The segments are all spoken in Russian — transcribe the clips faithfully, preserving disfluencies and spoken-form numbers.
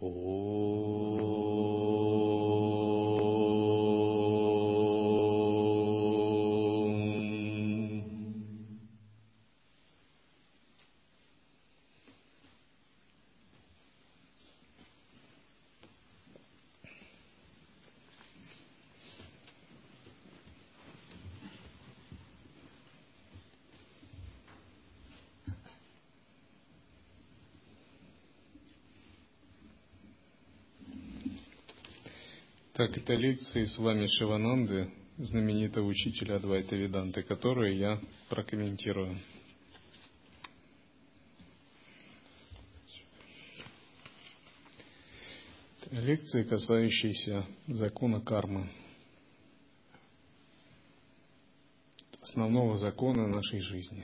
Так, это лекции с вами Шивананды, знаменитого учителя Адвайта Веданты, которые я прокомментирую. Лекции, касающиеся закона кармы, основного закона нашей жизни.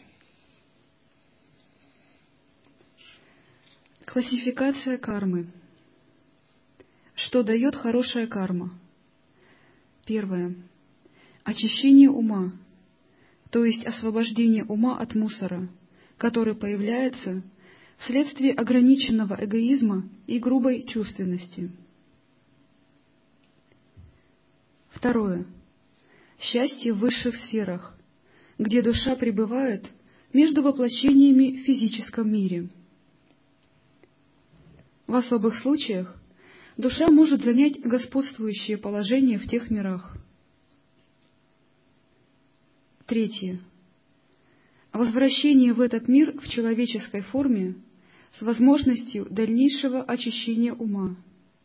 Классификация кармы. Что дает хорошая карма? Первое. Очищение ума, то есть освобождение ума от мусора, который появляется вследствие ограниченного эгоизма и грубой чувственности. Второе. Счастье в высших сферах, где душа пребывает между воплощениями в физическом мире. В особых случаях душа может занять господствующее положение в тех мирах. Третье. Возвращение в этот мир в человеческой форме с возможностью дальнейшего очищения ума.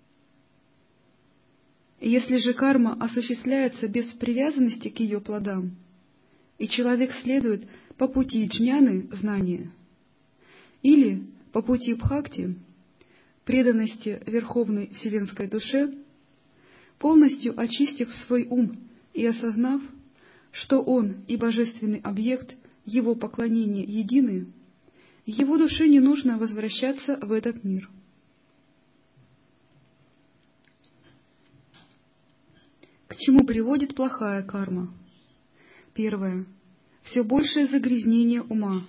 Если же карма осуществляется без привязанности к ее плодам, и человек следует по пути джняны, знания, или по пути бхакти, преданности Верховной Вселенской Душе, полностью очистив свой ум и осознав, что он и божественный объект его поклонения едины, его душе не нужно возвращаться в этот мир. К чему приводит плохая карма? Первое. Все большее загрязнение ума.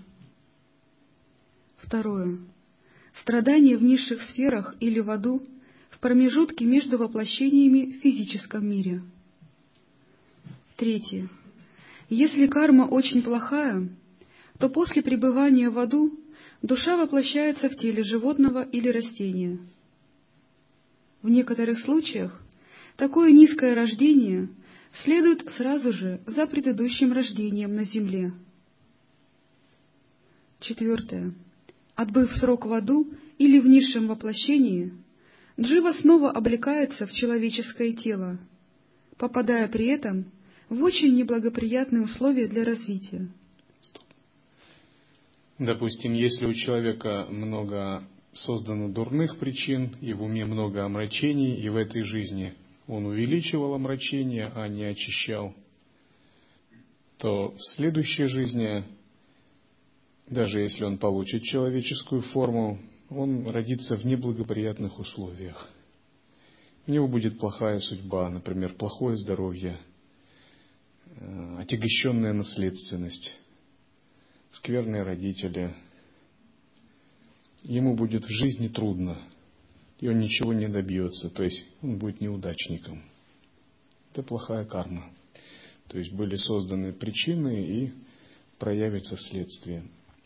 Второе. Страдания в низших сферах или в аду в промежутке между воплощениями в физическом мире. Третье. Если карма очень плохая, то после пребывания в аду душа воплощается в теле животного или растения. В некоторых случаях такое низкое рождение следует сразу же за предыдущим рождением на земле. Четвертое. Отбыв срок в аду или в низшем воплощении, джива снова облекается в человеческое тело, попадая при этом в очень неблагоприятные условия для развития. Допустим, если у человека много создано дурных причин, и в уме много омрачений, и в этой жизни он увеличивал омрачения, а не очищал, то в следующей жизни, даже если он получит человеческую форму, он родится в неблагоприятных условиях. У него будет плохая судьба, например, плохое здоровье, отягощенная наследственность, скверные родители. Ему будет в жизни трудно, и он ничего не добьется, то есть он будет неудачником. Это плохая карма. То есть были созданы причины и проявится следствие.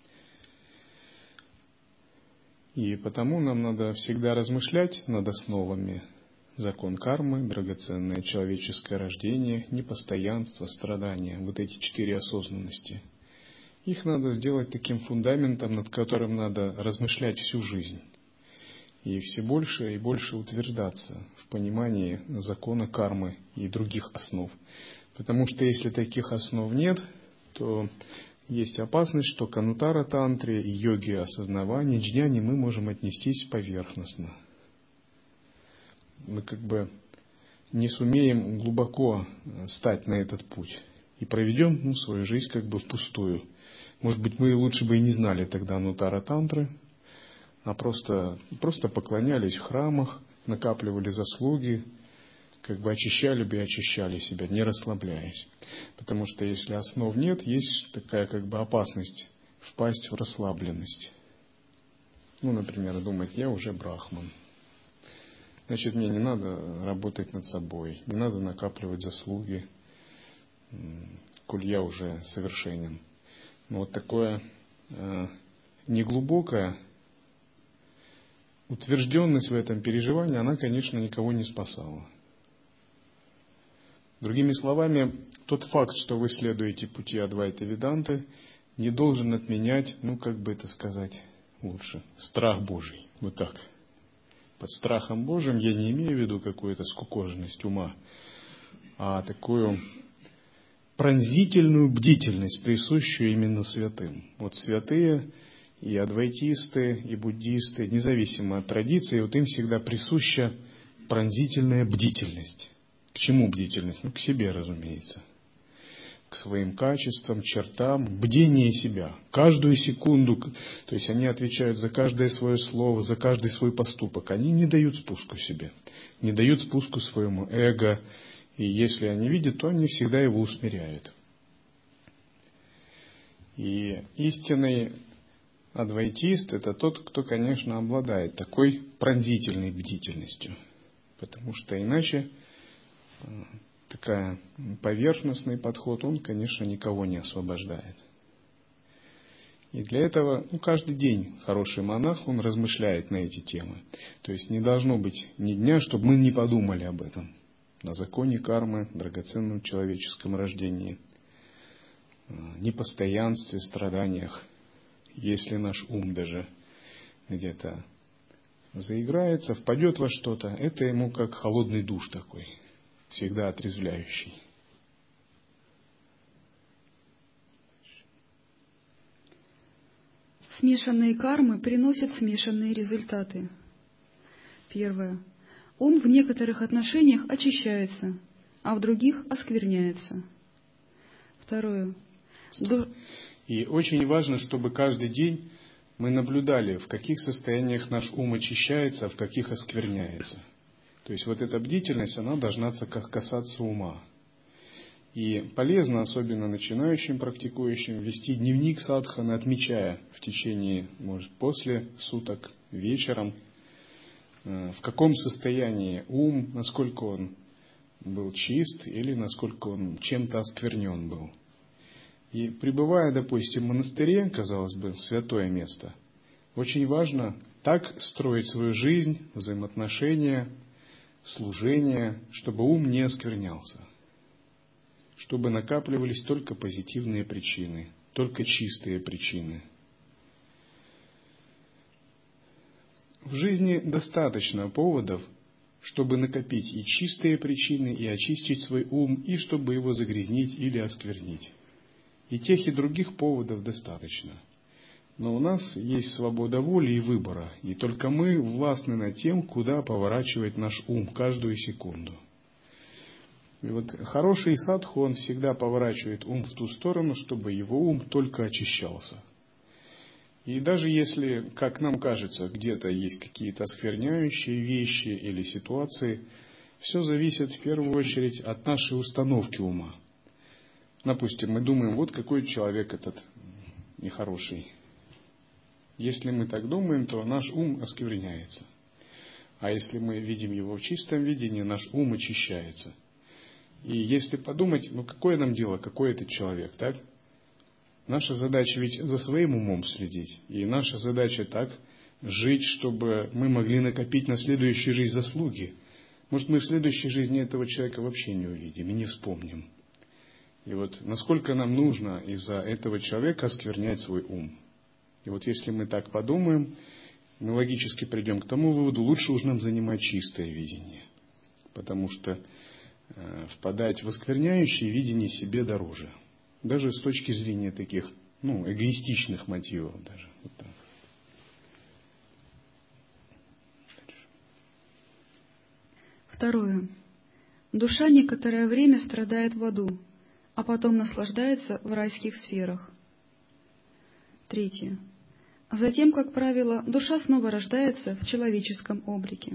И потому нам надо всегда размышлять над основами: закон кармы, драгоценное человеческое рождение, непостоянство, страдания. Вот эти четыре осознанности. Их надо сделать таким фундаментом, над которым надо размышлять всю жизнь. И все больше и больше утверждаться в понимании закона кармы и других основ. Потому что если таких основ нет, то есть опасность, что к анутара тантре и йоге осознавания, джняни мы можем отнестись поверхностно. Мы как бы не сумеем глубоко стать на этот путь и проведем ну, свою жизнь как бы впустую. Может быть, мы лучше бы и не знали тогда анутара тантры, а просто, просто поклонялись в храмах, накапливали заслуги, как бы очищали бы и очищали себя, не расслабляясь. Потому что если основ нет, есть такая как бы опасность впасть в расслабленность. Ну, например, думать, я уже брахман. значит, мне не надо работать над собой, не надо накапливать заслуги, коль я уже совершенен. Но вот такое э, неглубокое утвержденность в этом переживании, она, конечно, никого не спасала. Другими словами, тот факт, что вы следуете пути Адвайта Веданты, не должен отменять, ну, как бы это сказать лучше, страх Божий. Вот так. Под страхом Божьим я не имею в виду какую-то скукоженность ума, а такую пронзительную бдительность, присущую именно святым. Вот святые и адвайтисты, и буддисты, независимо от традиции, вот им всегда присуща пронзительная бдительность. К чему бдительность? Ну, к себе, разумеется. К своим качествам, чертам, бдение себя. Каждую секунду, то есть они отвечают за каждое свое слово, за каждый свой поступок. Они не дают спуску себе, не дают спуску своему эго. И если они видят, то они всегда его усмиряют. И истинный адвайтист – это тот, кто, конечно, обладает такой пронзительной бдительностью. Потому что иначе такой поверхностный подход, он, конечно, никого не освобождает. И для этого ну, каждый день хороший монах, он размышляет на эти темы. То есть не должно быть ни дня, чтобы мы не подумали об этом. На законе кармы, драгоценном человеческом рождении, непостоянстве, страданиях. Если наш ум даже где-то заиграется, впадет во что-то, это ему как холодный душ такой, всегда отрезвляющий. Смешанные кармы приносят смешанные результаты. Первое. Ум в некоторых отношениях очищается, а в других оскверняется. Второе. И очень важно, чтобы каждый день мы наблюдали, в каких состояниях наш ум очищается, а в каких оскверняется. То есть вот эта бдительность, она должна касаться ума. И полезно, особенно начинающим практикующим, вести дневник садханы, отмечая в течение, может, после суток, вечером, в каком состоянии ум, насколько он был чист или насколько он чем-то осквернен был. И пребывая, допустим, в монастыре, казалось бы, святое место, очень важно так строить свою жизнь, взаимоотношения, служение, чтобы ум не осквернялся, чтобы накапливались только позитивные причины, только чистые причины. В жизни достаточно поводов, чтобы накопить и чистые причины, и очистить свой ум, и чтобы его загрязнить или осквернить. И тех, и других поводов достаточно. Но у нас есть свобода воли и выбора, и только мы властны над тем, куда поворачивать наш ум каждую секунду. И вот хороший садху, он всегда поворачивает ум в ту сторону, чтобы его ум только очищался. И даже если, как нам кажется, где-то есть какие-то оскверняющие вещи или ситуации, все зависит в первую очередь от нашей установки ума. Допустим, мы думаем, вот какой человек этот нехороший. Если мы так думаем, то наш ум оскверняется. А если мы видим его в чистом видении, наш ум очищается. И если подумать, ну какое нам дело, какой этот человек, так? Наша задача ведь за своим умом следить. И наша задача так жить, чтобы мы могли накопить на следующую жизнь заслуги. Может, мы в следующей жизни этого человека вообще не увидим и не вспомним. И вот насколько нам нужно из-за этого человека осквернять свой ум. И вот если мы так подумаем, мы логически придем к тому выводу, лучше уж нам занимать чистое видение. Потому что э, впадать в оскверняющее видение себе дороже. Даже с точки зрения таких, ну, эгоистичных мотивов даже. Вот так. Второе. Душа некоторое время страдает в аду, а потом наслаждается в райских сферах. Третье. Затем, как правило, душа снова рождается в человеческом облике.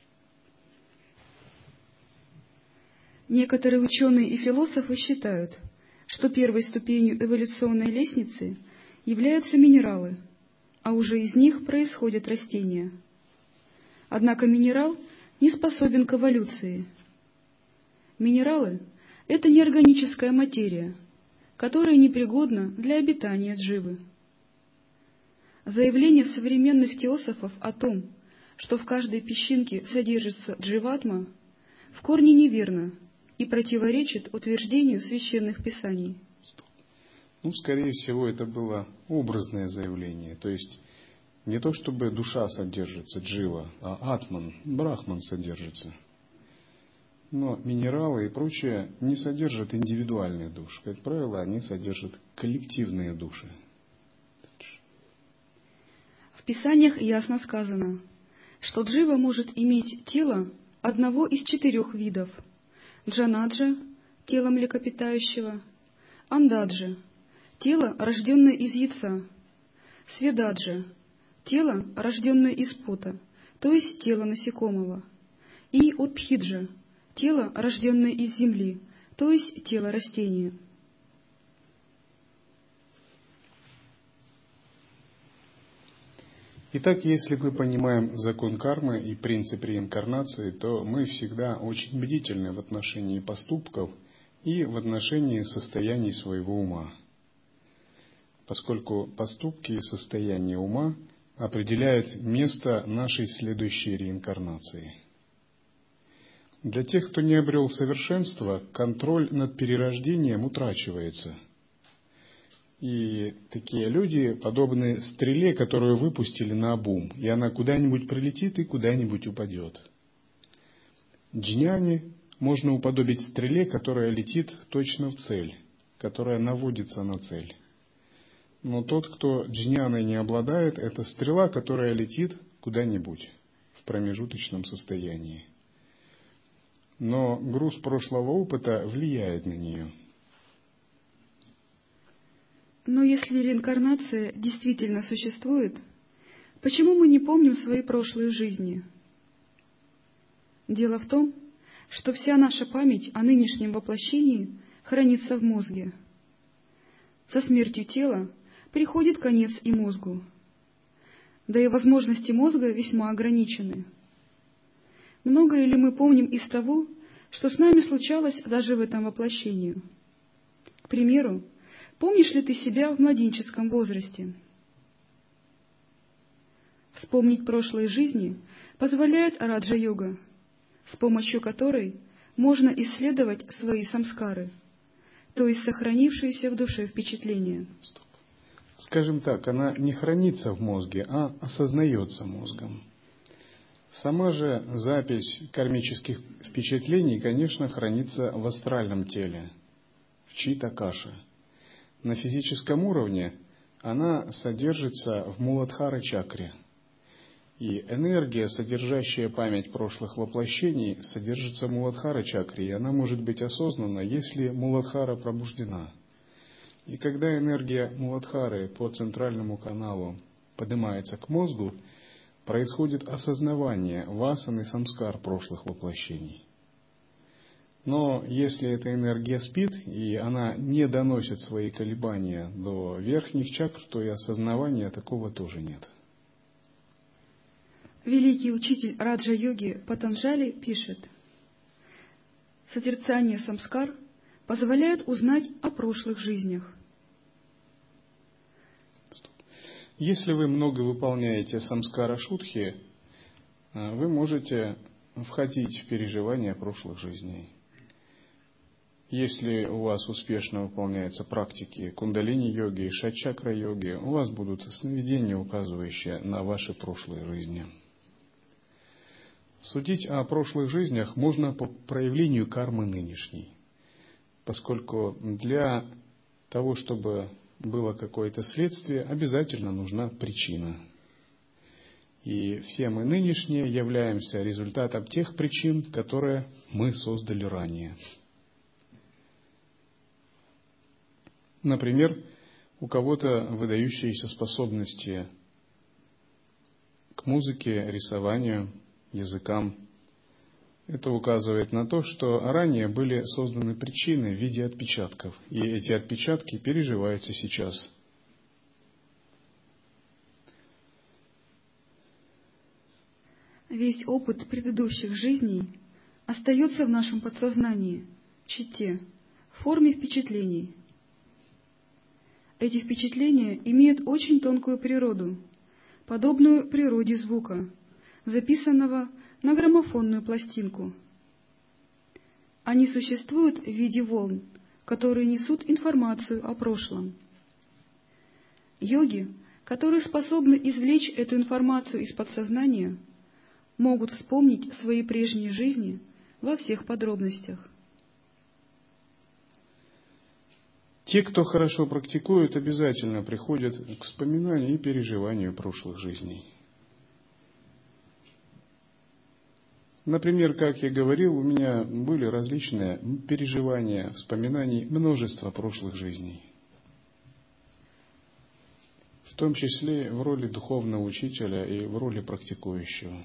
Некоторые ученые и философы считают, что первой ступенью эволюционной лестницы являются минералы, а уже из них происходят растения. Однако минерал не способен к эволюции. Минералы — это неорганическая материя, которая непригодна для обитания дживы. Заявление современных теософов о том, что в каждой песчинке содержится дживатма, в корне неверно и противоречит утверждению священных писаний. Ну, скорее всего, это было образное заявление, то есть не то, чтобы душа содержится, джива, а атман, брахман содержится. Но минералы и прочее не содержат индивидуальных душ. Как правило, они содержат коллективные души. В Писаниях ясно сказано, что джива может иметь тело одного из четырех видов: джанаджа — тело млекопитающего, андаджа — тело, рожденное из яйца, сведаджа — тело, рожденное из пота, то есть тело насекомого, и утпхиджа — тело, рожденное из земли, то есть тело растения. Итак, если мы понимаем закон кармы и принцип реинкарнации, то мы всегда очень бдительны в отношении поступков и в отношении состояний своего ума, поскольку поступки и состояние ума определяют место нашей следующей реинкарнации. Для тех, кто не обрел совершенства, контроль над перерождением утрачивается. И такие люди подобны стреле, которую выпустили наобум, и она куда-нибудь прилетит и куда-нибудь упадет. Джняни можно уподобить стреле, которая летит точно в цель, которая наводится на цель. Но тот, кто джняной не обладает, это стрела, которая летит куда-нибудь в промежуточном состоянии. Но груз прошлого опыта влияет на нее. Но если реинкарнация действительно существует, почему мы не помним свои прошлые жизни? Дело в том, что вся наша память о нынешнем воплощении хранится в мозге. Со смертью тела приходит конец и мозгу. Да и возможности мозга весьма ограничены. Многое ли мы помним из того, что с нами случалось даже в этом воплощении? К примеру, помнишь ли ты себя в младенческом возрасте? Вспомнить прошлые жизни позволяет раджа-йога, с помощью которой можно исследовать свои самскары, то есть сохранившиеся в душе впечатления. Скажем так, она не хранится в мозге, а осознается мозгом. Сама же запись кармических впечатлений, конечно, хранится в астральном теле, в чита-каше. На физическом уровне она содержится в Муладхара-чакре. И энергия, содержащая память прошлых воплощений, содержится в Муладхара-чакре, и она может быть осознана, если Муладхара пробуждена. И когда энергия Муладхары по центральному каналу поднимается к мозгу, происходит осознавание васан и самскар прошлых воплощений. Но если эта энергия спит, и она не доносит свои колебания до верхних чакр, то и осознавания такого тоже нет. Великий учитель раджа-йоги Патанджали пишет: «Созерцание самскар позволяет узнать о прошлых жизнях». Если вы много выполняете самскара шутхи, вы можете входить в переживания прошлых жизней. Если у вас успешно выполняются практики кундалини-йоги и шат-чакра-йоги, у вас будут сновидения, указывающие на ваши прошлые жизни. Судить о прошлых жизнях можно по проявлению кармы нынешней, поскольку для того, чтобы было какое-то следствие, обязательно нужна причина. И все мы нынешние являемся результатом тех причин, которые мы создали ранее. Например, у кого-то выдающиеся способности к музыке, рисованию, языкам. Это указывает на то, что ранее были созданы причины в виде отпечатков, и эти отпечатки переживаются сейчас. Весь опыт предыдущих жизней остается в нашем подсознании, читте, в форме впечатлений. Эти впечатления имеют очень тонкую природу, подобную природе звука, записанного на граммофонную пластинку. Они существуют в виде волн, которые несут информацию о прошлом. Йоги, которые способны извлечь эту информацию из подсознания, могут вспомнить свои прежние жизни во всех подробностях. Те, кто хорошо практикует, обязательно приходят к вспоминанию и переживанию прошлых жизней. Например, как я говорил, у меня были различные переживания, вспоминаний множества прошлых жизней. В том числе в роли духовного учителя и в роли практикующего.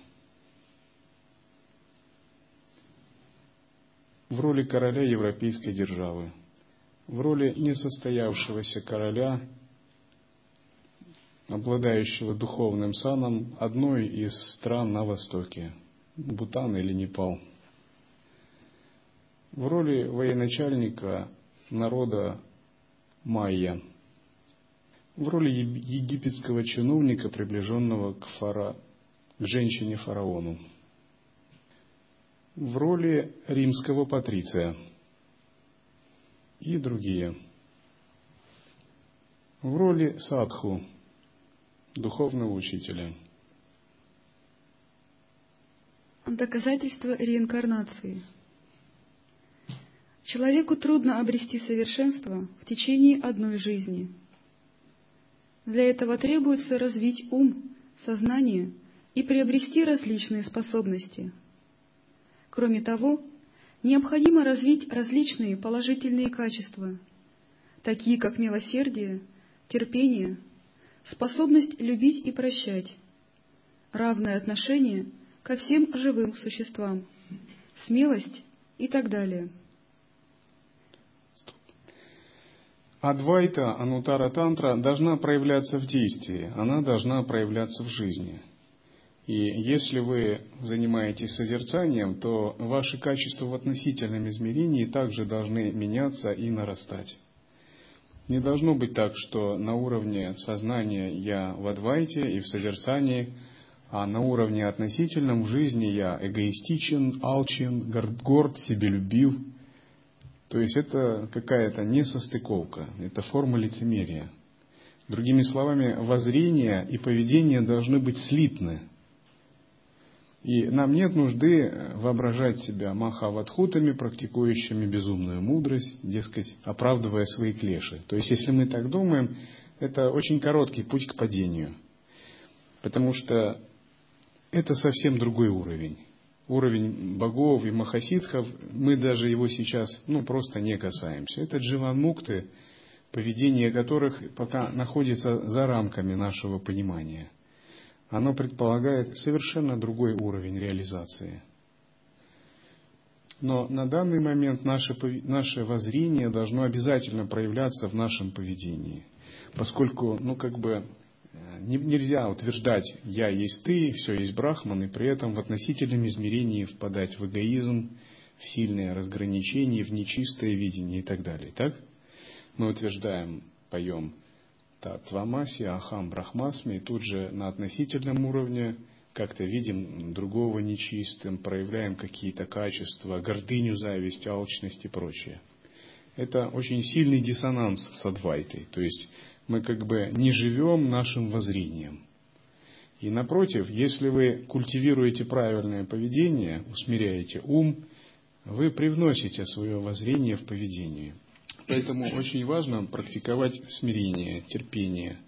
В роли короля европейской державы. В роли несостоявшегося короля, обладающего духовным саном одной из стран на Востоке, Бутан или Непал. В роли военачальника народа майя. В роли египетского чиновника, приближенного к, фара... к женщине-фараону. В роли римского патриция. И другие. В роли садху, духовного учителя. Доказательство реинкарнации. Человеку трудно обрести совершенство в течение одной жизни. Для этого требуется развить ум, сознание и приобрести различные способности. Кроме того, необходимо развить различные положительные качества, такие как милосердие, терпение, способность любить и прощать, равное отношение ко всем живым существам, смелость и так далее. Адвайта, Анутара Тантра должна проявляться в действии, она должна проявляться в жизни. И если вы занимаетесь созерцанием, то ваши качества в относительном измерении также должны меняться и нарастать. Не должно быть так, что на уровне сознания я в адвайте и в созерцании, а на уровне относительном в жизни я эгоистичен, алчен, горд, горд, себелюбив. То есть это какая-то несостыковка, это форма лицемерия. Другими словами, воззрение и поведение должны быть слитны. И нам нет нужды воображать себя махавадхутами, практикующими безумную мудрость, дескать, оправдывая свои клеши. То есть, если мы так думаем, это очень короткий путь к падению. Потому что это совсем другой уровень. Уровень богов и махасидхов, мы даже его сейчас ну, просто не касаемся. Это дживан-мукты, поведение которых пока находится за рамками нашего понимания. Оно предполагает совершенно другой уровень реализации. Но на данный момент наше, наше воззрение должно обязательно проявляться в нашем поведении. Поскольку, ну, как бы, не, нельзя утверждать «я есть ты», «все есть Брахман», и при этом в относительном измерении впадать в эгоизм, в сильное разграничение, в нечистое видение и так далее. Так? Мы утверждаем, поем Татвамаси, Ахам Брахмасми, и тут же на относительном уровне как-то видим другого нечистым, проявляем какие-то качества, гордыню, зависть, алчность и прочее. Это очень сильный диссонанс с адвайтой, то есть мы как бы не живем нашим воззрением. И напротив, если вы культивируете правильное поведение, усмиряете ум, вы привносите свое воззрение в поведение. Поэтому очень важно практиковать смирение, терпение.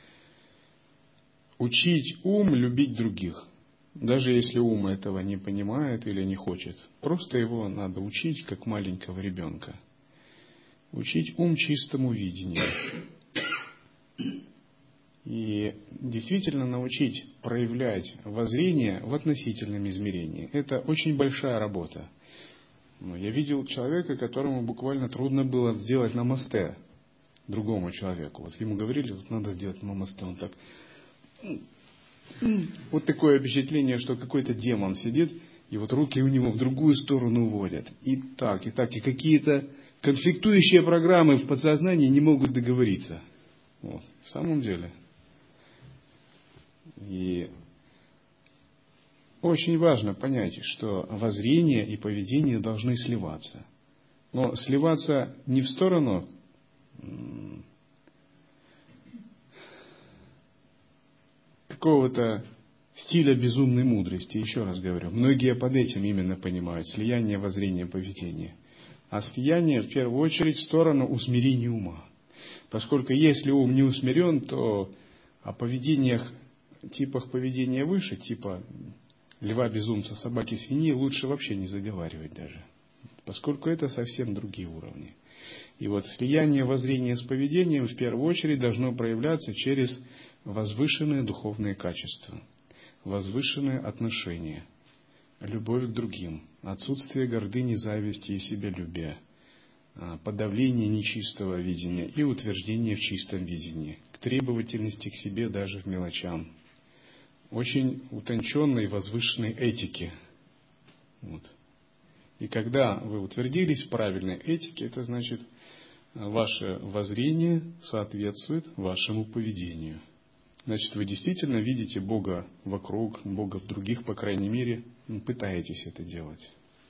Учить ум любить других. Даже если ум этого не понимает или не хочет. Просто его надо учить, как маленького ребенка. Учить ум чистому видению. И действительно научить проявлять воззрение в относительном измерении. Это очень большая работа. Я видел человека, которому буквально трудно было сделать намасте другому человеку. Вот ему говорили, вот надо сделать намасте. Он так Вот такое впечатление, что какой-то демон сидит, и вот руки у него в другую сторону уводят. И так, и так, и какие-то конфликтующие программы в подсознании не могут договориться. Вот, в самом деле. И очень важно понять, что воззрение и поведение должны сливаться. Но сливаться не в сторону какого-то стиля безумной мудрости, еще раз говорю. Многие под этим именно понимают слияние воззрения и поведения. А слияние в первую очередь в сторону усмирения ума. Поскольку если ум не усмирен, то о поведениях, типах поведения выше, типа льва, безумца, собаки, свиньи, лучше вообще не заговаривать даже. Поскольку это совсем другие уровни. И вот слияние воззрения с поведением в первую очередь должно проявляться через возвышенные духовные качества, возвышенные отношения, любовь к другим, отсутствие гордыни, зависти и себялюбия, подавление нечистого видения и утверждение в чистом видении, к требовательности к себе даже в мелочам, очень утонченной возвышенной этики. Вот. И когда вы утвердились в правильной этике, это значит, ваше воззрение соответствует вашему поведению. Значит, вы действительно видите Бога вокруг, Бога в других, по крайней мере, пытаетесь это делать.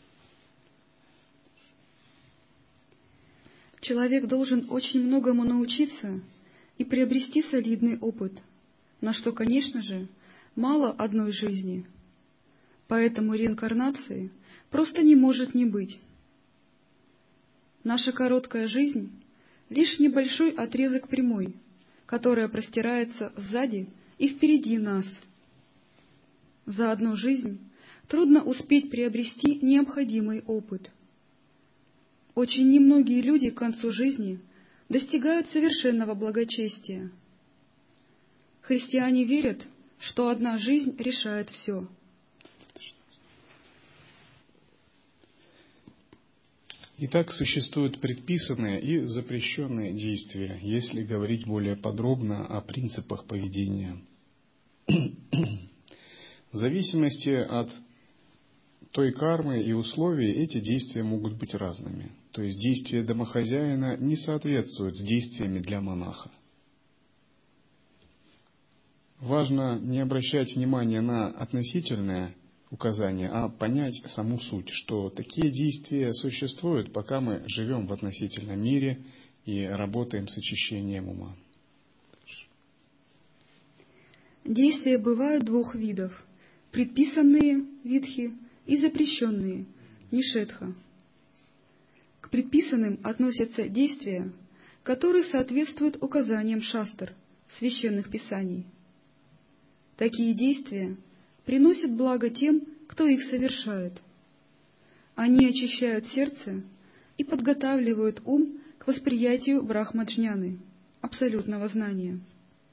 Человек должен очень многому научиться и приобрести солидный опыт, на что, конечно же, мало одной жизни. Поэтому реинкарнации просто не может не быть. Наша короткая жизнь — лишь небольшой отрезок прямой, которая простирается сзади и впереди нас. За одну жизнь трудно успеть приобрести необходимый опыт. Очень немногие люди к концу жизни достигают совершенного благочестия. Христиане верят, что одна жизнь решает все. Итак, существуют предписанные и запрещенные действия, если говорить более подробно о принципах поведения. В зависимости от той кармы и условий эти действия могут быть разными. То есть действия домохозяина не соответствуют с действиями для монаха. Важно не обращать внимания на относительное указания, а понять саму суть, что такие действия существуют, пока мы живем в относительном мире и работаем с очищением ума. Действия бывают двух видов: предписанные витхи и запрещенные нишедха. К предписанным относятся действия, которые соответствуют указаниям шастр, священных писаний. Такие действия приносят благо тем, кто их совершает. Они очищают сердце и подготавливают ум к восприятию брахмаджняны, абсолютного знания.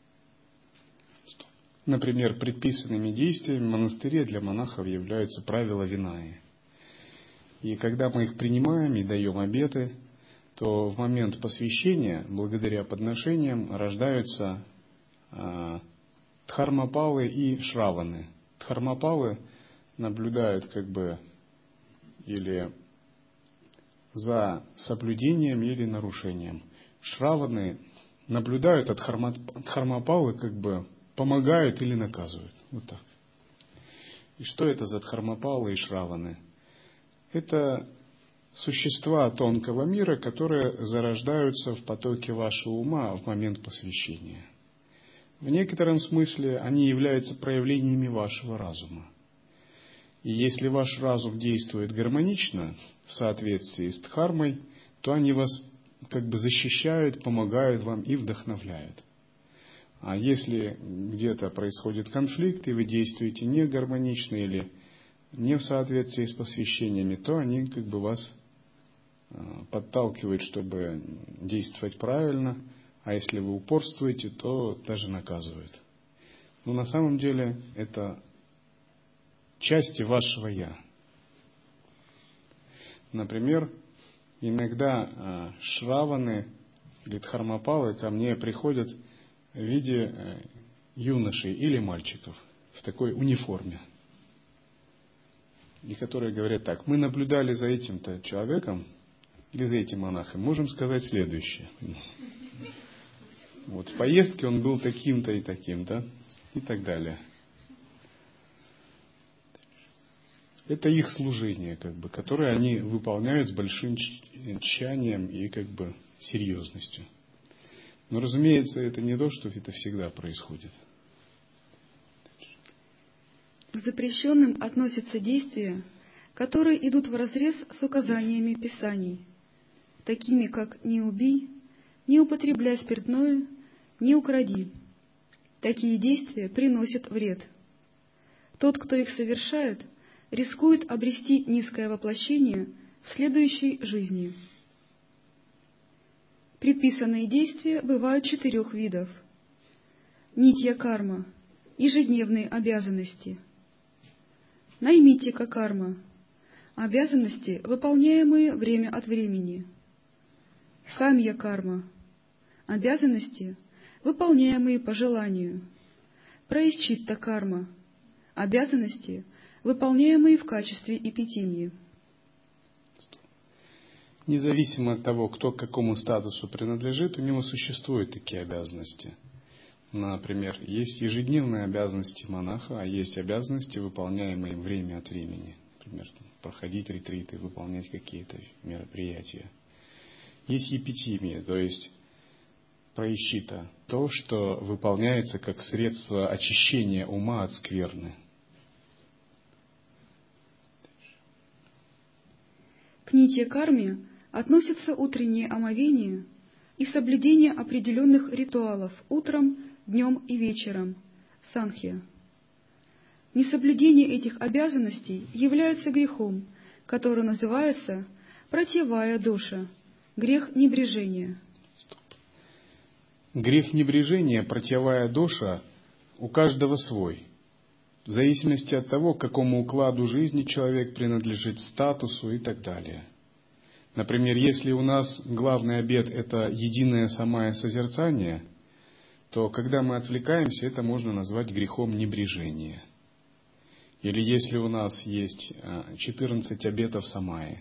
Например, предписанными действиями в монастыре для монахов являются правила Винаи. И когда мы их принимаем и даем обеты, то в момент посвящения, благодаря подношениям, рождаются а, дхармапалы и шраваны. Дхармапалы наблюдают как бы или за соблюдением или нарушением. Шраваны наблюдают от дхармапалы, как бы помогают или наказывают. Вот так. И что это за дхармапалы и шраваны? Это существа тонкого мира, которые зарождаются в потоке вашего ума в момент посвящения. В некотором смысле они являются проявлениями вашего разума. И если ваш разум действует гармонично, в соответствии с дхармой, то они вас как бы защищают, помогают вам и вдохновляют. А если где-то происходит конфликт, и вы действуете не гармонично или не в соответствии с посвящениями, то они как бы вас подталкивают, чтобы действовать правильно, а если вы упорствуете, то даже наказывают. Но на самом деле это части вашего «я». Например, иногда шраваны или дхармапалы ко мне приходят в виде юношей или мальчиков. в такой униформе. И которые говорят так: мы наблюдали за этим-то человеком или за этим монахом, можем сказать следующее. Вот в поездке он был таким-то и таким-то, и так далее. Это их служение, как бы, которое они выполняют с большим тщанием и как бы серьезностью. Но, разумеется, это не то, что это всегда происходит. К запрещенным относятся действия, которые идут вразрез с указаниями Писаний, такими как «не убий», «не употребляй спиртное», «не укради». Такие действия приносят вред. Тот, кто их совершает, рискует обрести низкое воплощение в следующей жизни. Предписанные действия бывают четырех видов. Нитья карма – ежедневные обязанности. Наймитика карма – обязанности, выполняемые время от времени. Камья карма – обязанности, выполняемые по желанию. Праисчитта карма – обязанности, выполняемые в качестве эпитимии. Независимо от того, кто к какому статусу принадлежит, у него существуют такие обязанности. Например, есть ежедневные обязанности монаха, а есть обязанности, выполняемые время от времени. Например, проходить ретриты, выполнять какие-то мероприятия. Есть эпитимия, то есть праисчита, то, что выполняется как средство очищения ума от скверны. К нитья карме относятся утреннее омовение и соблюдение определенных ритуалов утром, днем и вечером, санхья. Несоблюдение этих обязанностей является грехом, который называется пратьявая доша, грех небрежения. Грех небрежения, пратьявая доша, у каждого свой. В зависимости от того, к какому укладу жизни человек принадлежит, статусу и так далее. Например, если у нас главный обет – это единое самое созерцание, то когда мы отвлекаемся, это можно назвать грехом небрежения. Или если у нас есть четырнадцать обетов самаи.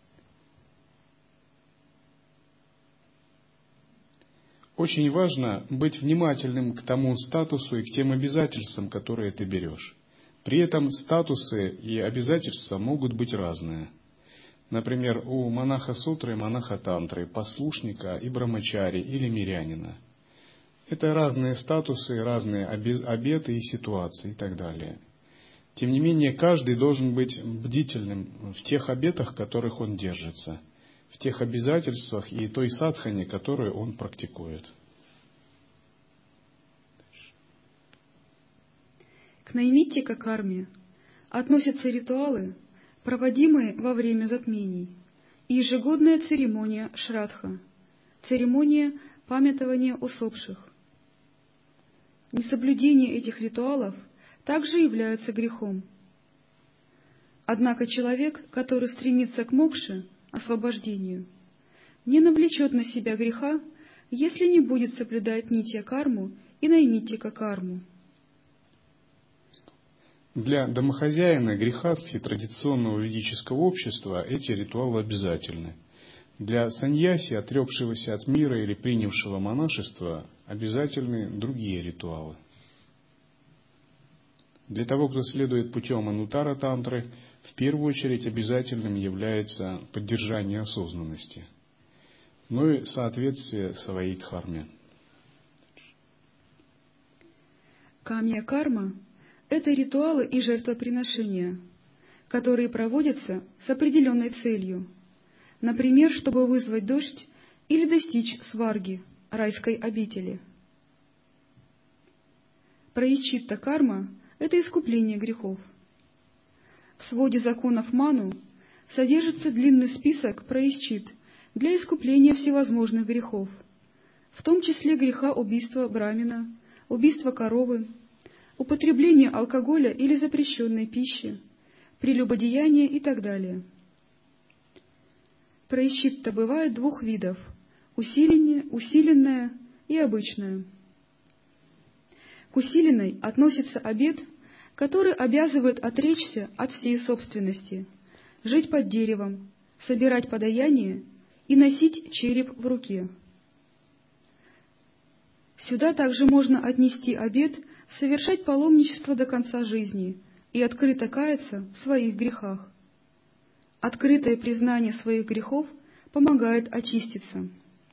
Очень важно быть внимательным к тому статусу и к тем обязательствам, которые ты берешь. При этом статусы и обязательства могут быть разные. Например, у монаха сутры, монаха тантры, послушника и брамачари или мирянина. Это разные статусы, разные обеты и ситуации и так далее. Тем не менее, каждый должен быть бдительным в тех обетах, которых он держится, в тех обязательствах и той садхане, которую он практикует. К наймитика карме относятся ритуалы, проводимые во время затмений, и ежегодная церемония шрадха, церемония памятования усопших. Несоблюдение этих ритуалов также является грехом. Однако человек, который стремится к мокше, освобождению, не навлечет на себя греха, если не будет соблюдать нитья карму и наймитика карму. Для домохозяина грехастхи традиционного ведического общества эти ритуалы обязательны. Для саньяси, отрекшегося от мира или принявшего монашество, обязательны другие ритуалы. Для того, кто следует путем анутара тантры, в первую очередь обязательным является поддержание осознанности, но и соответствие своей дхарме. Камья карма – это ритуалы и жертвоприношения, которые проводятся с определенной целью, например, чтобы вызвать дождь или достичь сварги, райской обители. Праисчитта карма – это искупление грехов. В своде законов Ману содержится длинный список праисчит для искупления всевозможных грехов, в том числе греха убийства брамина, убийства коровы, употребления алкоголя или запрещенной пищи, прелюбодеяния и так далее. Праисчитта бывает двух видов – усиленная и обычная. К усиленной относится обет, который обязывает отречься от всей собственности, жить под деревом, собирать подаяние и носить череп в руке. Сюда также можно отнести обет совершать паломничество до конца жизни и открыто каяться в своих грехах. Открытое признание своих грехов помогает очиститься.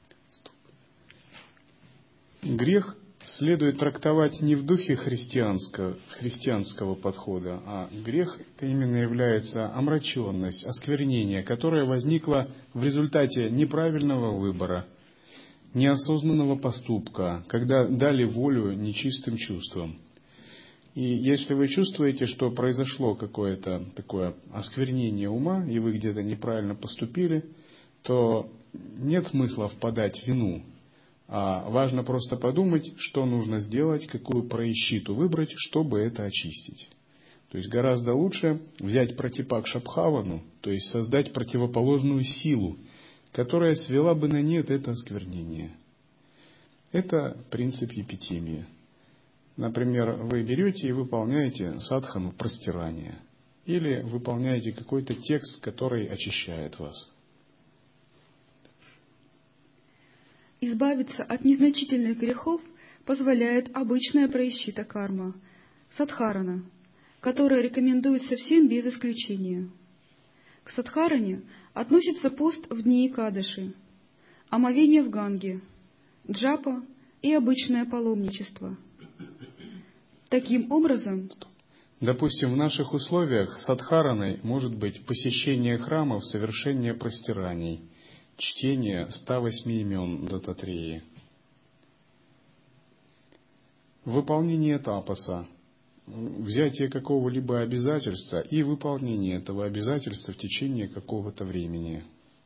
Грех следует трактовать не в духе христианского, христианского подхода, а грех это именно является омраченность, осквернение, которое возникло в результате неправильного выбора, неосознанного поступка, когда дали волю нечистым чувствам. И если вы чувствуете, что произошло какое-то такое осквернение ума, и вы где-то неправильно поступили, то нет смысла впадать в вину. А важно просто подумать, что нужно сделать, какую праящиту выбрать, чтобы это очистить. То есть гораздо лучше взять пратипакша-бхавану, то есть создать противоположную силу, которая свела бы на нет это осквернение. Это принцип епитимии. Например, вы берете и выполняете садхану простирания, или выполняете какой-то текст, который очищает вас. Избавиться от незначительных грехов позволяет обычная праящита карма – садхарана, которая рекомендуется всем без исключения. К садхаране относится пост в дни Экадаши, омовение в Ганге, джапа и обычное паломничество. Таким образом, допустим, в наших условиях садхараной может быть посещение храмов, совершение простираний, чтение ста восьми имен Дататреи, выполнение тапаса, взятие какого-либо обязательства и выполнение этого обязательства в течение какого-то времени.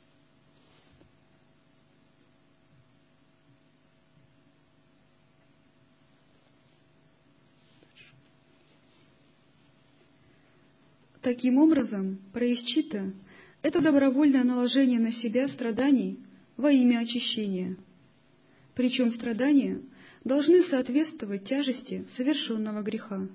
Таким образом, праяшчита – это добровольное наложение на себя страданий во имя очищения. Причем страдания должны соответствовать тяжести совершенного греха.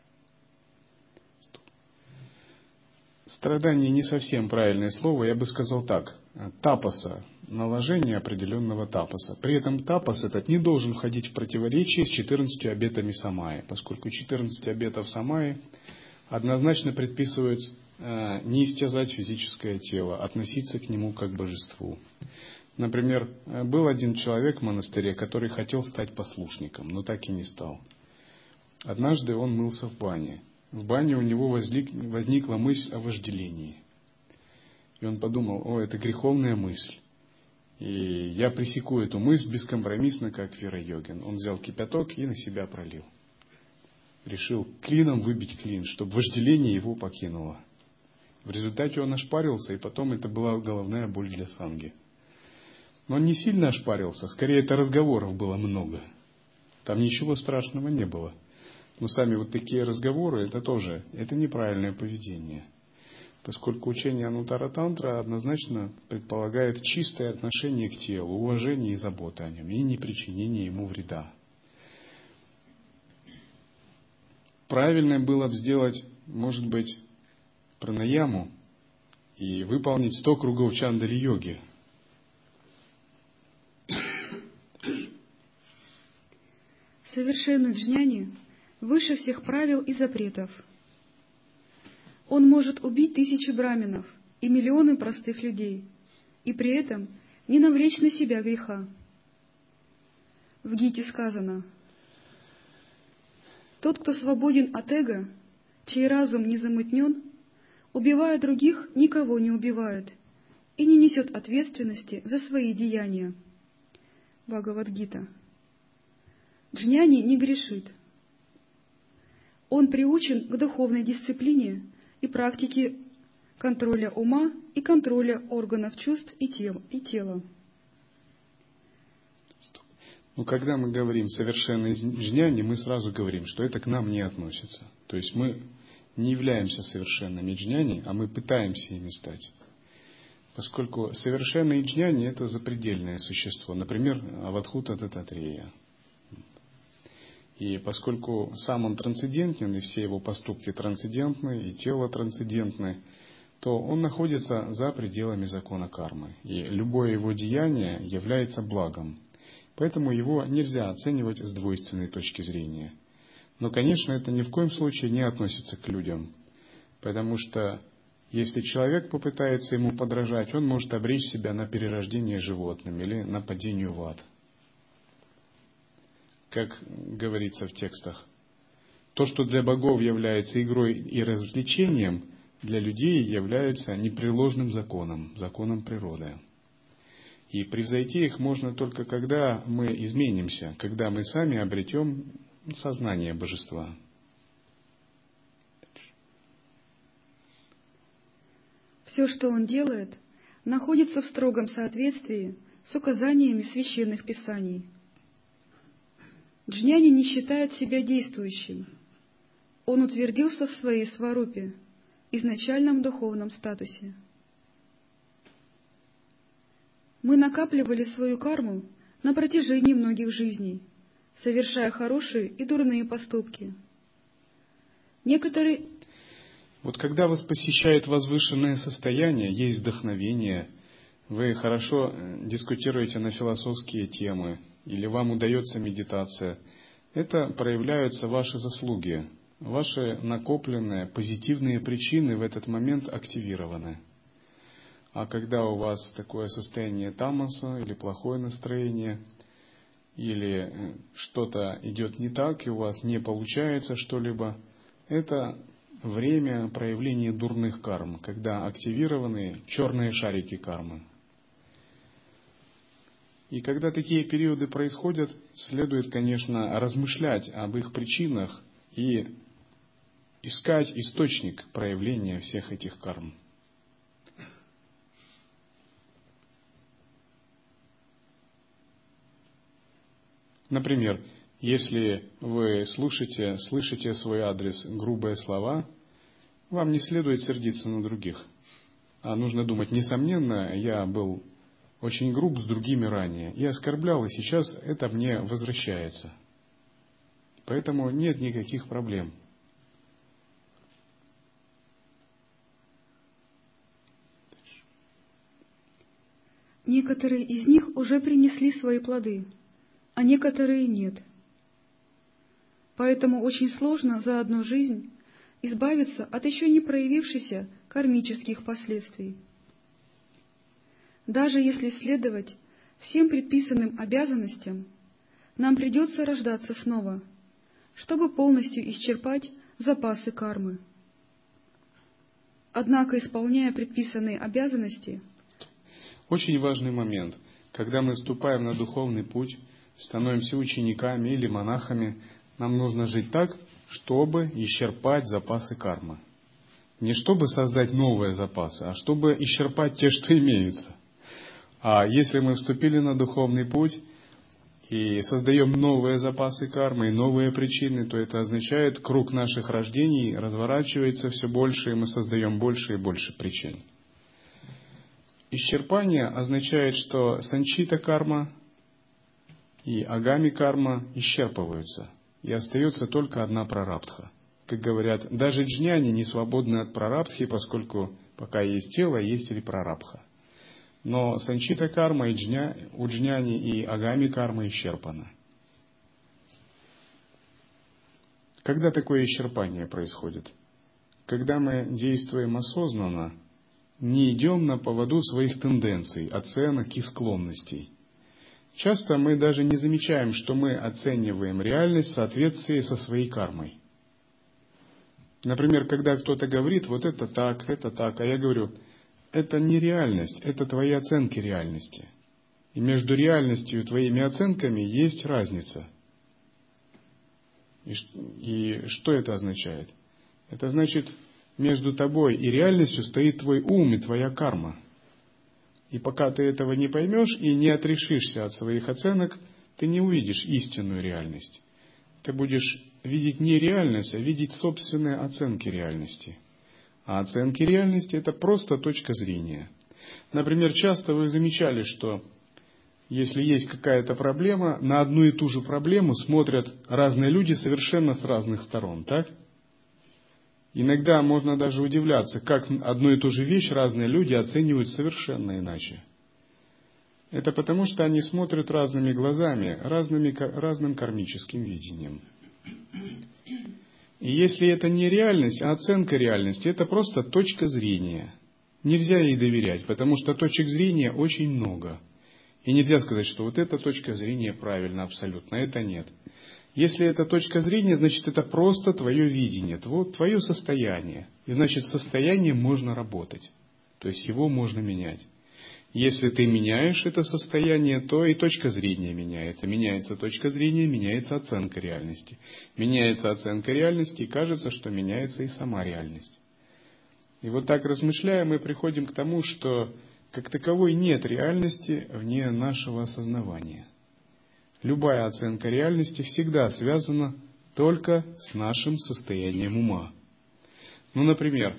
Страдание не совсем правильное слово, я бы сказал так. Тапаса, наложение определенного тапаса. При этом тапас этот не должен входить в противоречие с четырнадцатью обетами самаи, поскольку четырнадцать обетов самаи однозначно предписывают э, не истязать физическое тело, относиться к нему как к божеству. Например, был один человек в монастыре, который хотел стать послушником, но так и не стал. Однажды он мылся в бане. В бане у него возник, возникла мысль о вожделении. И он подумал: о, это греховная мысль. И я пресеку эту мысль бескомпромиссно, как Вира-йогин. Он взял кипяток и на себя пролил. Решил клином выбить клин, чтобы вожделение его покинуло. В результате он ошпарился, и потом это была головная боль для санги. Но он не сильно ошпарился, скорее это разговоров было много. Там ничего страшного не было. Но сами вот такие разговоры, это тоже, это неправильное поведение. Поскольку учение Анутара-тантра однозначно предполагает чистое отношение к телу, уважение и заботу о нем, и не причинение ему вреда. Правильно было бы сделать, может быть, пранаяму и выполнить сто кругов чандали-йоги. Совершенный джняни выше всех правил и запретов. Он может убить тысячи браминов и миллионы простых людей, и при этом не навлечь на себя греха. В Гите сказано: тот, кто свободен от эго, чей разум не замутнен, убивая других, никого не убивает и не несет ответственности за свои деяния. Бхагавад-гита. Джняни не грешит. Он приучен к духовной дисциплине и практике контроля ума и контроля органов чувств и тел, и тела. Ну, когда мы говорим совершенный джняни, мы сразу говорим, что это к нам не относится. То есть мы не являемся совершенными джняни, а мы пытаемся ими стать. Поскольку совершенный джняни – это запредельное существо, например, Авадхута Дататрея. И поскольку сам он трансцендентен, и все его поступки трансцендентны, и тело трансцендентны, то он находится за пределами закона кармы. И любое его деяние является благом. Поэтому его нельзя оценивать с двойственной точки зрения. Но, конечно, это ни в коем случае не относится к людям. Потому что если человек попытается ему подражать, он может обречь себя на перерождение животным или на падение в ад. Как говорится в текстах, то, что для богов является игрой и развлечением, для людей является непреложным законом, законом природы. И превзойти их можно только когда мы изменимся, когда мы сами обретем сознание божества. Все, что он делает, находится в строгом соответствии с указаниями священных писаний. Джняни не считает себя действующим. Он утвердился в своей сварупе, изначальном духовном статусе. Мы накапливали свою карму на протяжении многих жизней, совершая хорошие и дурные поступки. Некоторые... Вот когда вас посещает возвышенное состояние, есть вдохновение, вы хорошо дискутируете на философские темы, или вам удается медитация, это проявляются ваши заслуги, ваши накопленные позитивные причины в этот момент активированы. А когда у вас такое состояние тамаса или плохое настроение, или что-то идет не так, и у вас не получается что-либо, это время проявления дурных карм, когда активированы черные шарики кармы. И когда такие периоды происходят, следует, конечно, размышлять об их причинах и искать источник проявления всех этих карм. Например, если вы слушаете, слышите в свой адрес грубые слова, вам не следует сердиться на других. А нужно думать, несомненно, я был очень груб с другими ранее и оскорблял, и сейчас это мне возвращается. Поэтому нет никаких проблем. Некоторые из них уже принесли свои плоды, а некоторые нет. Поэтому очень сложно за одну жизнь избавиться от еще не проявившихся кармических последствий. Даже если следовать всем предписанным обязанностям, нам придется рождаться снова, чтобы полностью исчерпать запасы кармы. Однако, исполняя предписанные обязанности... Очень важный момент. Когда мы вступаем на духовный путь, становимся учениками или монахами, нам нужно жить так, чтобы исчерпать запасы кармы. Не чтобы создать новые запасы, а чтобы исчерпать те, что имеются. А если мы вступили на духовный путь и создаем новые запасы кармы и новые причины, то это означает, круг наших рождений разворачивается все больше, и мы создаем больше и больше причин. Исчерпание означает, что санчита карма и агами карма исчерпываются, и остается только одна прарабдха. Как говорят, даже джняни не свободны от прарабдхи, поскольку пока есть тело, есть и прарабдха. Но санчита карма и джня, у джняни и агами карма исчерпана. Когда такое исчерпание происходит? Когда мы действуем осознанно, не идем на поводу своих тенденций, оценок и склонностей. Часто мы даже не замечаем, что мы оцениваем реальность в соответствии со своей кармой. Например, когда кто-то говорит, вот это так, это так, а я говорю, это не реальность, это твои оценки реальности. И между реальностью и твоими оценками есть разница. И, и что это означает? Это значит, между тобой и реальностью стоит твой ум и твоя карма. И пока ты этого не поймешь и не отрешишься от своих оценок, ты не увидишь истинную реальность. Ты будешь видеть не реальность, а видеть собственные оценки реальности. А оценки реальности – это просто точка зрения. Например, часто вы замечали, что если есть какая-то проблема, на одну и ту же проблему смотрят разные люди совершенно с разных сторон, так? Иногда можно даже удивляться, как одну и ту же вещь разные люди оценивают совершенно иначе. Это потому, что они смотрят разными глазами, разными, разным кармическим видением. И если это не реальность, а оценка реальности, это просто точка зрения. Нельзя ей доверять, потому что точек зрения очень много. И нельзя сказать, что вот эта точка зрения правильна абсолютно, это нет. Если это точка зрения, значит это просто твое видение, твое состояние. И значит с состоянием можно работать, то есть его можно менять. Если ты меняешь это состояние, то и точка зрения меняется. Меняется точка зрения, меняется оценка реальности. Меняется оценка реальности, и кажется, что меняется и сама реальность. И вот так размышляя, мы приходим к тому, что как таковой нет реальности вне нашего осознавания. Любая оценка реальности всегда связана только с нашим состоянием ума. Ну, например,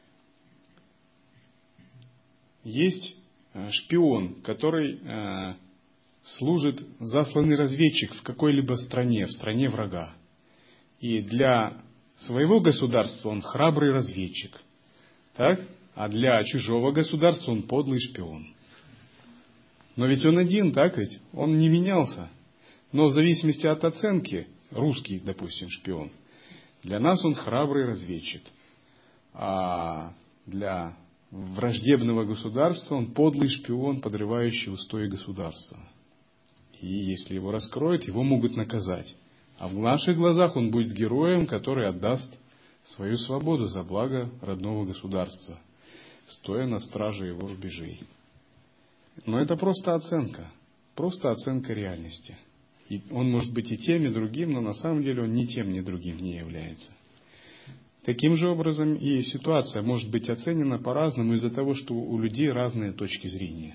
есть шпион, который э, служит засланный разведчик в какой-либо стране, в стране врага. И для своего государства он храбрый разведчик. Так? А для чужого государства он подлый шпион. Но ведь он один, так ведь? Он не менялся. Но в зависимости от оценки, русский, допустим, шпион, для нас он храбрый разведчик. А для враждебного государства он подлый шпион, подрывающий устои государства. И если его раскроют, его могут наказать. А в наших глазах он будет героем, который отдаст свою свободу за благо родного государства, стоя на страже его рубежей. Но это просто оценка, просто оценка реальности. И он может быть и тем, и другим, но на самом деле он ни тем, ни другим не является. Таким же образом и ситуация может быть оценена по-разному из-за того, что у людей разные точки зрения.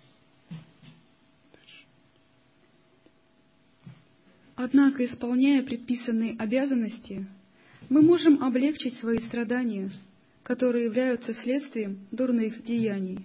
Однако, исполняя предписанные обязанности, мы можем облегчить свои страдания, которые являются следствием дурных деяний.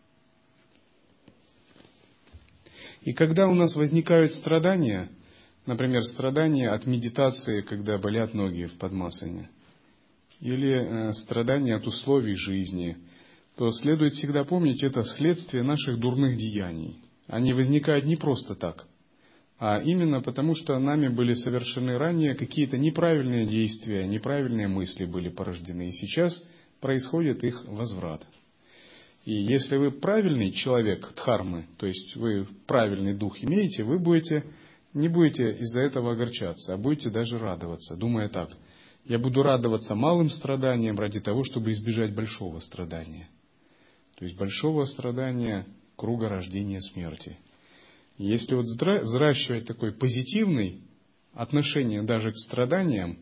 И когда у нас возникают страдания, например, страдания от медитации, когда болят ноги в Падмасане, или э, страдания от условий жизни, то следует всегда помнить, это следствие наших дурных деяний. Они возникают не просто так, а именно потому, что нами были совершены ранее какие-то неправильные действия, неправильные мысли были порождены, и сейчас происходит их возврат. И если вы правильный человек дхармы, то есть вы правильный дух имеете, вы будете, не будете из-за этого огорчаться, а будете даже радоваться, думая так: я буду радоваться малым страданиям ради того, чтобы избежать большого страдания. То есть большого страдания круга рождения смерти. И если вот взращивать такое позитивное отношение даже к страданиям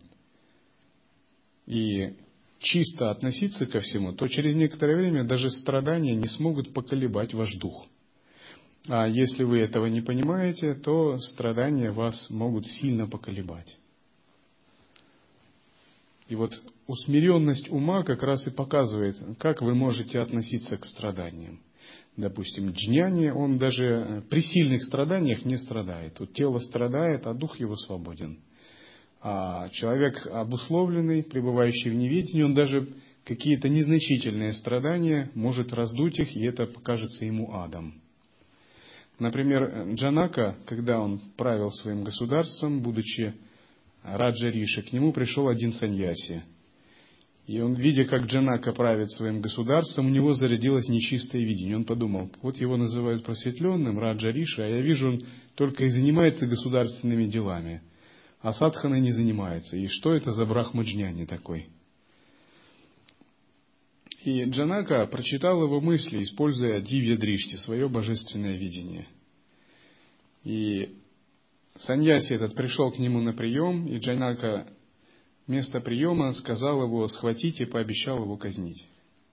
и чисто относиться ко всему, то через некоторое время даже страдания не смогут поколебать ваш дух. А если вы этого не понимаете, то страдания вас могут сильно поколебать. И вот усмиренность ума как раз и показывает, как вы можете относиться к страданиям. Допустим, джняни, он даже при сильных страданиях не страдает. Вот тело страдает, а дух его свободен. А человек обусловленный, пребывающий в неведении, он даже какие-то незначительные страдания может раздуть их, и это покажется ему адом. Например, Джанака, когда он правил своим государством, будучи Раджа Риши, к нему пришел один саньяси. И он, видя, как Джанака правит своим государством, у него зародилось нечистое видение. Он подумал: вот его называют просветленным, Раджа Риши, а я вижу, он только и занимается государственными делами, а садханой не занимается. И что это за брахмаджняни такой? И Джанака прочитал его мысли, используя дивья-дришти, свое божественное видение. И саньяси этот пришел к нему на прием, и Джанака вместо приема сказал его схватить и пообещал его казнить.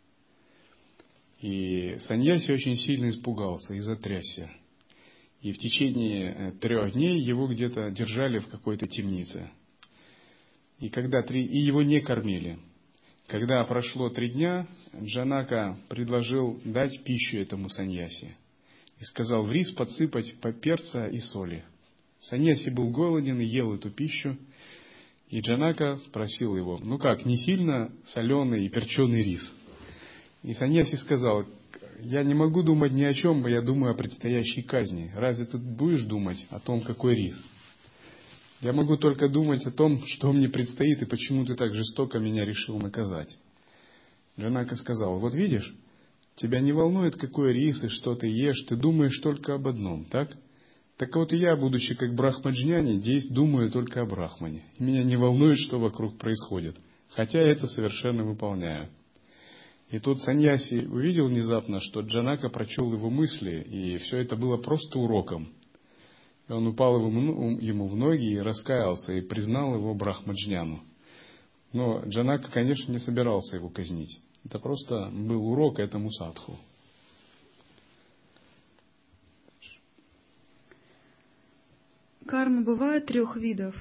И саньяси очень сильно испугался и затрясся. И в течение трех дней его где-то держали в какой-то темнице. И, когда три... и его не кормили. Когда прошло три дня, Джанака предложил дать пищу этому саньяси. и сказал в рис подсыпать перца и соли. Саньяси был голоден и ел эту пищу, и Джанака спросил его: ну как, не сильно соленый и перченый рис? И Саньяси сказал: я не могу думать ни о чем, я думаю о предстоящей казни. Разве ты будешь думать о том, какой рис? Я могу только думать о том, что мне предстоит и почему ты так жестоко меня решил наказать. Джанака сказал: вот видишь, тебя не волнует, какой рис и что ты ешь, ты думаешь только об одном, так? Так вот и я, будучи как брахмаджняни, думаю только о брахмане. Меня не волнует, что вокруг происходит, хотя я это совершенно выполняю. И тут Саньяси увидел внезапно, что Джанака прочел его мысли, и все это было просто уроком. И он упал ему в ноги и раскаялся, и признал его брахмаджняну. Но Джанака, конечно, не собирался его казнить. Это просто был урок этому садху. Карма бывает трех видов.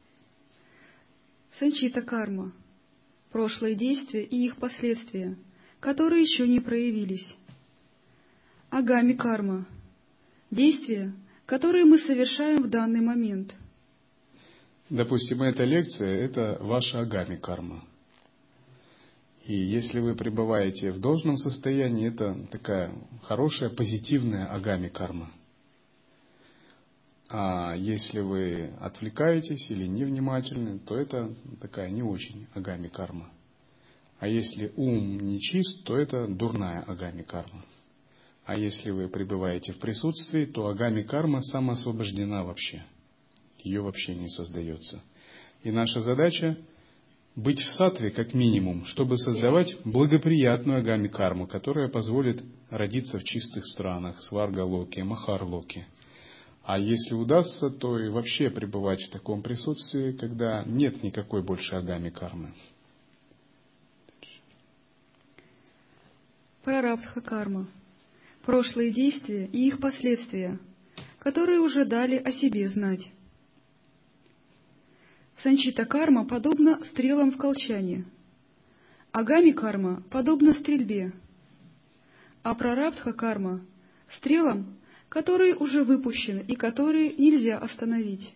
Санчита карма – прошлые действия и их последствия, которые еще не проявились. Агами карма – действия, которые мы совершаем в данный момент. Допустим, эта лекция – это ваша агами карма. И если вы пребываете в должном состоянии, это такая хорошая, позитивная агами карма. А если вы отвлекаетесь или невнимательны, то это такая не очень агами карма. А если ум нечист, то это дурная агами карма. А если вы пребываете в присутствии, то агами карма самоосвобождена вообще. Ее вообще не создается. И наша задача быть в саттве как минимум, чтобы создавать благоприятную агами карму, которая позволит родиться в чистых странах, сварга-локе, махар-локе. А если удастся, то и вообще пребывать в таком присутствии, когда нет никакой больше агами кармы. Прарабдха карма – прошлые действия и их последствия, которые уже дали о себе знать. Санчита карма подобна стрелам в колчане. Агами карма подобна стрельбе. А прарабдха карма – стрелам, которые уже выпущены и которые нельзя остановить.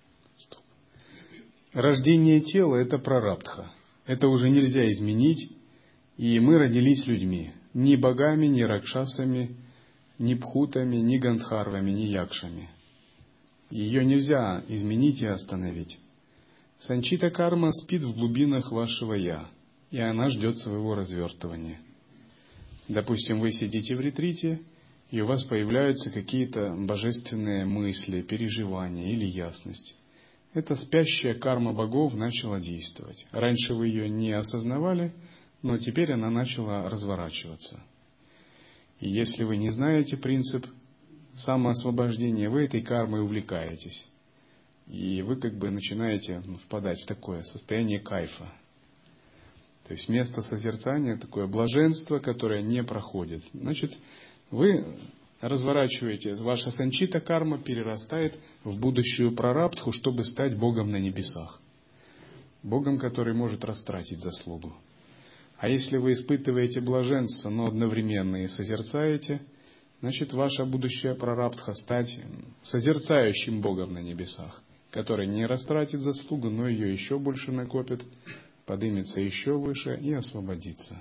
Рождение тела – это прарабдха. Это уже нельзя изменить, и мы родились людьми. Ни богами, ни ракшасами, ни пхутами, ни гандхарвами, ни якшами. Ее нельзя изменить и остановить. Санчита карма спит в глубинах вашего «я», и она ждет своего развертывания. Допустим, вы сидите в ретрите, и у вас появляются какие-то божественные мысли, переживания или ясность. Эта спящая карма богов начала действовать. Раньше вы ее не осознавали, но теперь она начала разворачиваться. И если вы не знаете принцип самоосвобождения, вы этой кармой увлекаетесь. И вы как бы начинаете ну, впадать в такое состояние кайфа. То есть вместо созерцания такое блаженство, которое не проходит. Значит, вы разворачиваете, ваша санчита карма перерастает в будущую прарабдху, чтобы стать Богом на небесах. Богом, который может растратить заслугу. А если вы испытываете блаженство, но одновременно и созерцаете, значит, ваша будущая прарабдха стать созерцающим Богом на небесах, который не растратит заслугу, но ее еще больше накопит, поднимется еще выше и освободится.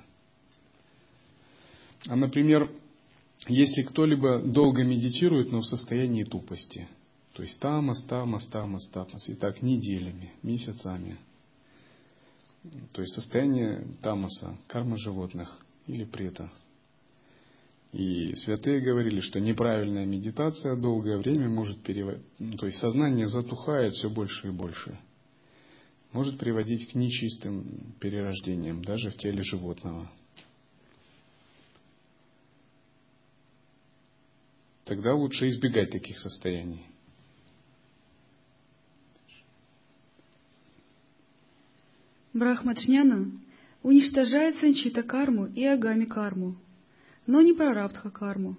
А, например, если кто-либо долго медитирует, но в состоянии тупости, то есть тамас, тамас, тамас, тамас, и так неделями, месяцами, то есть состояние тамаса, карма животных или прета. И святые говорили, что неправильная медитация долгое время может переводить, то есть сознание затухает все больше и больше, может приводить к нечистым перерождениям, даже в теле животного. Тогда лучше избегать таких состояний. Брахмаджняна уничтожает санчита карму и агами карму, но не прарабдха карму.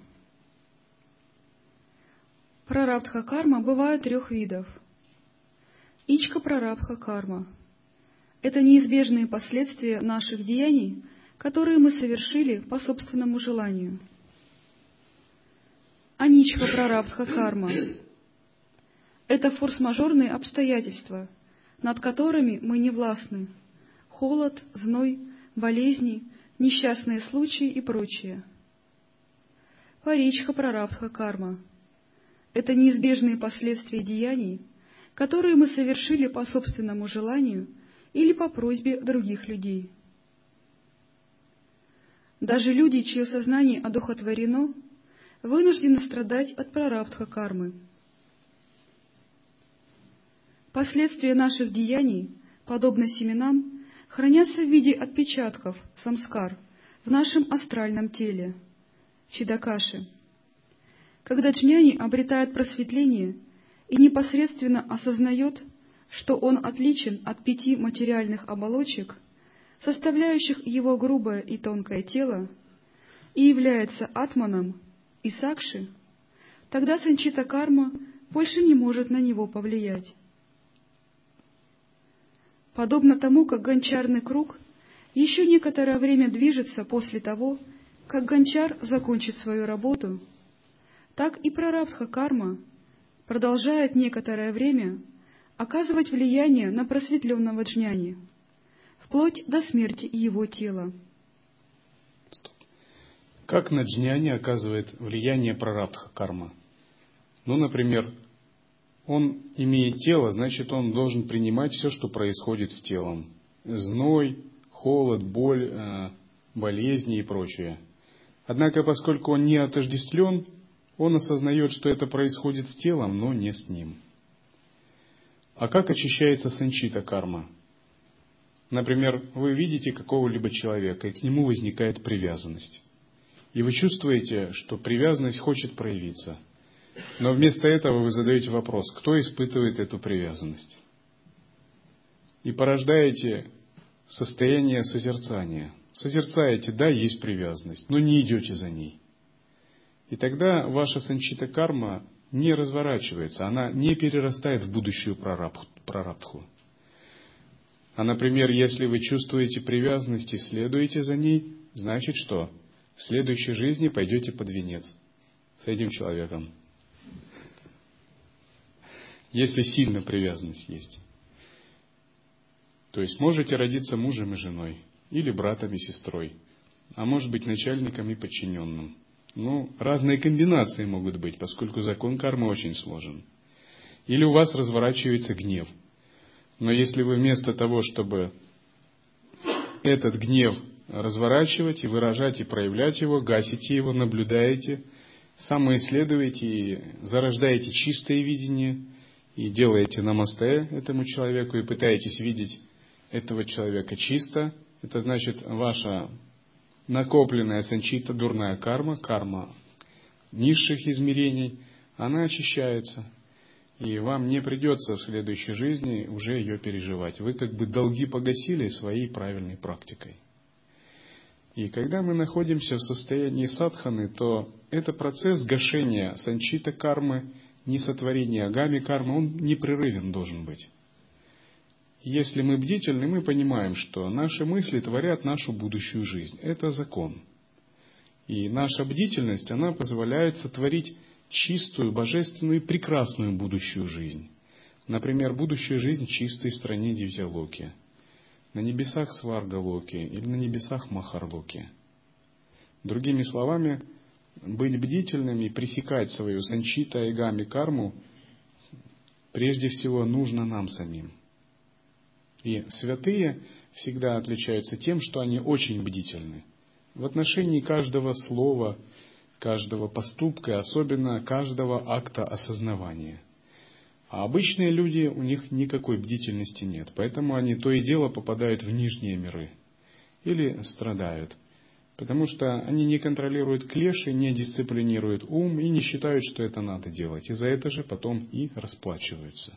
Прарабдха карма бывает трех видов. Ичка прарабдха карма – это неизбежные последствия наших деяний, которые мы совершили по собственному желанию. аничха прарабдха карма. Это форс-мажорные обстоятельства, над которыми мы не властны. Холод, зной, болезни, несчастные случаи и прочее. Паричха прарабдха карма. Это неизбежные последствия деяний, которые мы совершили по собственному желанию или по просьбе других людей. Даже люди, чье сознание одухотворено, вынуждены страдать от прарабдха кармы. Последствия наших деяний, подобно семенам, хранятся в виде отпечатков, самскар, в нашем астральном теле, чидакаши. Когда джняни обретает просветление и непосредственно осознает, что он отличен от пяти материальных оболочек, составляющих его грубое и тонкое тело, и является атманом и сакши, тогда санчита карма больше не может на него повлиять. Подобно тому, как гончарный круг еще некоторое время движется после того, как гончар закончит свою работу, так и прарабдха карма продолжает некоторое время оказывать влияние на просветленного джняни, вплоть до смерти его тела. Как на джняни оказывает влияние прарабдха карма? Ну, например, он имеет тело, значит, он должен принимать все, что происходит с телом. Зной, холод, боль, болезни и прочее. Однако, поскольку он не отождествлен, он осознает, что это происходит с телом, но не с ним. А как очищается санчита карма? Например, вы видите какого-либо человека, и к нему возникает привязанность. И вы чувствуете, что привязанность хочет проявиться. Но вместо этого вы задаете вопрос, кто испытывает эту привязанность? И порождаете состояние созерцания. Созерцаете, да, есть привязанность, но не идете за ней. И тогда ваша санчита карма не разворачивается, она не перерастает в будущую прарабдху. А, например, если вы чувствуете привязанность и следуете за ней, значит что? В следующей жизни пойдете под венец с этим человеком. Если сильно привязанность есть. То есть можете родиться мужем и женой, или братом и сестрой, а может быть начальником и подчиненным. Ну, разные комбинации могут быть, поскольку закон кармы очень сложен. Или у вас разворачивается гнев. Но если вы вместо того, чтобы этот гнев разворачивать и выражать и проявлять его, гасите его, наблюдаете, самоисследуете и зарождаете чистое видение, и делаете намасте этому человеку, и пытаетесь видеть этого человека чисто, это значит, ваша накопленная санчита, дурная карма, карма низших измерений, она очищается. И вам не придется в следующей жизни уже ее переживать. Вы как бы долги погасили своей правильной практикой. И когда мы находимся в состоянии садханы, то это процесс гашения санчита кармы, несотворения агами кармы, он непрерывен должен быть. Если мы бдительны, мы понимаем, что наши мысли творят нашу будущую жизнь. Это закон. И наша бдительность, она позволяет сотворить чистую, божественную и прекрасную будущую жизнь. Например, будущая жизнь в чистой стране Дивьялоки, на небесах Сваргалоки или на небесах Махарлоки. Другими словами, быть бдительным и пресекать свою санчита и гами карму прежде всего нужно нам самим. И святые всегда отличаются тем, что они очень бдительны в отношении каждого слова, каждого поступка, особенно каждого акта осознавания. А обычные люди, у них никакой бдительности нет, поэтому они то и дело попадают в нижние миры или страдают, потому что они не контролируют клеши, не дисциплинируют ум и не считают, что это надо делать, и за это же потом и расплачиваются.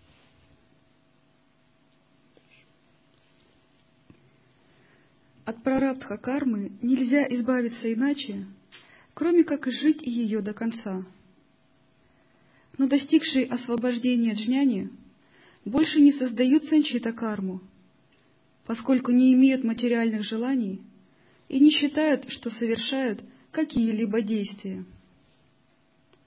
От прарабдха кармы нельзя избавиться иначе, кроме как жить ее до конца. Но достигшие освобождения джняни больше не создают санчита карму, поскольку не имеют материальных желаний и не считают, что совершают какие-либо действия.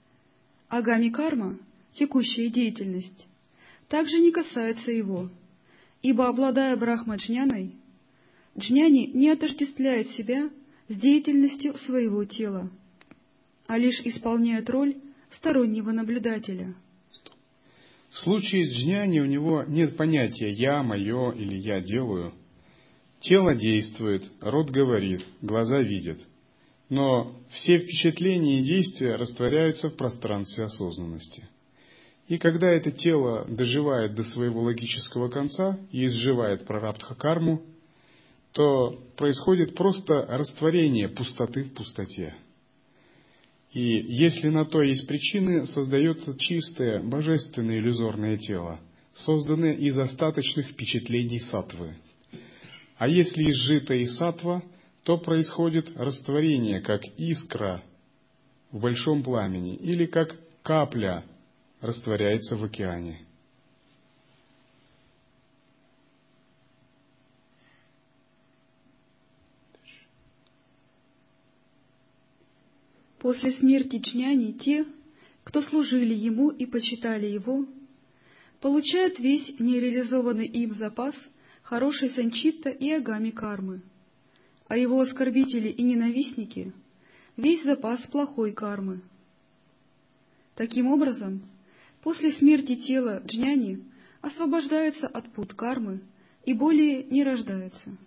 Агами-карма, текущая деятельность, также не касается его, ибо, обладая брахма-джняной, джняни не отождествляет себя с деятельностью своего тела, а лишь исполняет роль стороннего наблюдателя. В случае с джняни у него нет понятия «я», «моё» или «я делаю». Тело действует, рот говорит, глаза видят. Но все впечатления и действия растворяются в пространстве осознанности. И когда это тело доживает до своего логического конца и изживает прарабдха-карму, то происходит просто растворение пустоты в пустоте. И если на то есть причины, создается чистое, божественное иллюзорное тело, созданное из остаточных впечатлений саттвы. А если изжито и саттва, то происходит растворение, как искра в большом пламени, или как капля растворяется в океане. После смерти джняни те, кто служили ему и почитали его, получают весь нереализованный им запас хорошей санчитта и агами кармы, а его оскорбители и ненавистники — весь запас плохой кармы. Таким образом, после смерти тела джняни освобождается от пут кармы и более не рождается.